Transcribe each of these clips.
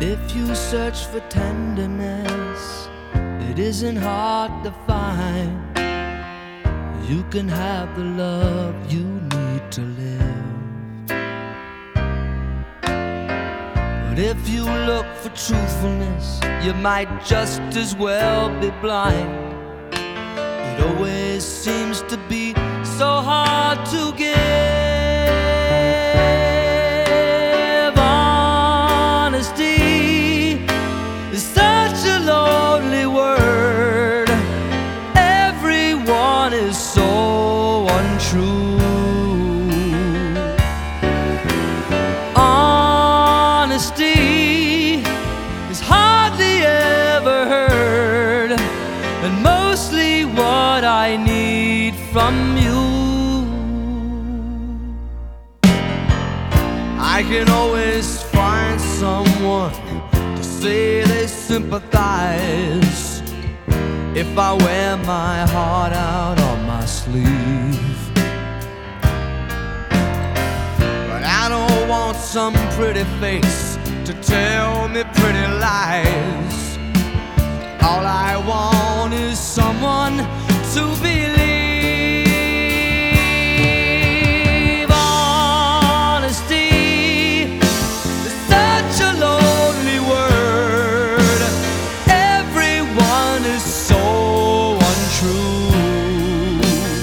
If you search for tenderness, it isn't hard to find. You can have the love you need to live. But if you look for truthfulness, you might just as well be blind. It always seems to be so hard to give. Honesty is such a lonely word. Everyone is so untrue. Honesty is hardly ever heard, and mostly what I need from you. I can always find someone to say they sympathize if I wear my heart out on my sleeve. But I don't want some pretty face to tell me pretty lies. All I want is someone to believe. Honesty is such a lonely word. Everyone is so untrue.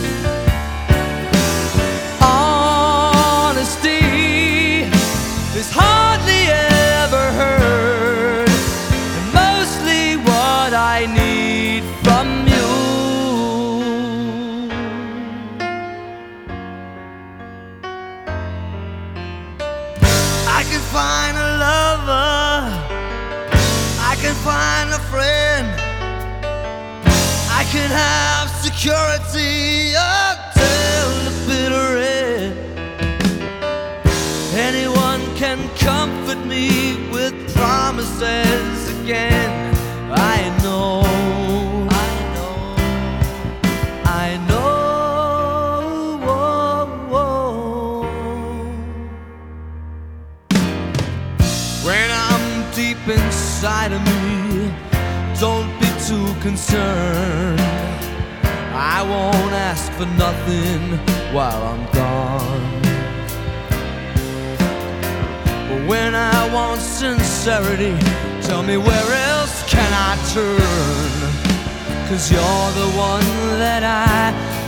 Honesty is hardly ever heard, and mostly what I need from you. I can find a lover, I can find a friend, I can have security until the bitter end. Anyone can comfort me with promises again. I know, I know, I know. When I'm deep inside of me, don't be too concerned. I won't ask for nothing while I'm gone. But when I want sincerity, tell me where else can I turn? 'Cause you're the one that I